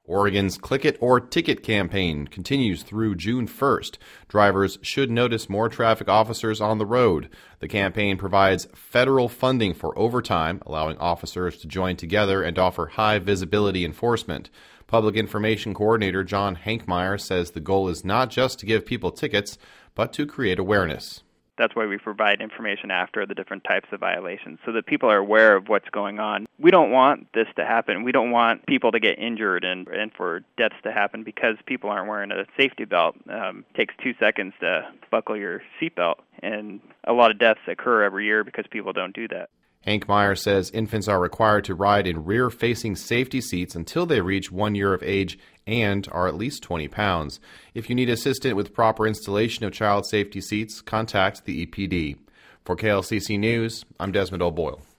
Oregon's Click It or Ticket campaign continues through June 1st. Drivers should notice more traffic officers on the road. The campaign provides federal funding for overtime, allowing officers to join together and offer high visibility enforcement. Public Information Coordinator John Hankmeyer says the goal is not just to give people tickets, but to create awareness. That's why we provide information after the different types of violations so that people are aware of what's going on. We don't want this to happen. We don't want people to get injured and for deaths to happen because people aren't wearing a safety belt. It takes 2 seconds to buckle your seatbelt, and a lot of deaths occur every year because people don't do that. Hankmeyer says infants are required to ride in rear-facing safety seats until they reach 1 year of age and are at least 20 pounds. If you need assistance with proper installation of child safety seats, contact the EPD. For KLCC News, I'm Desmond O'Boyle.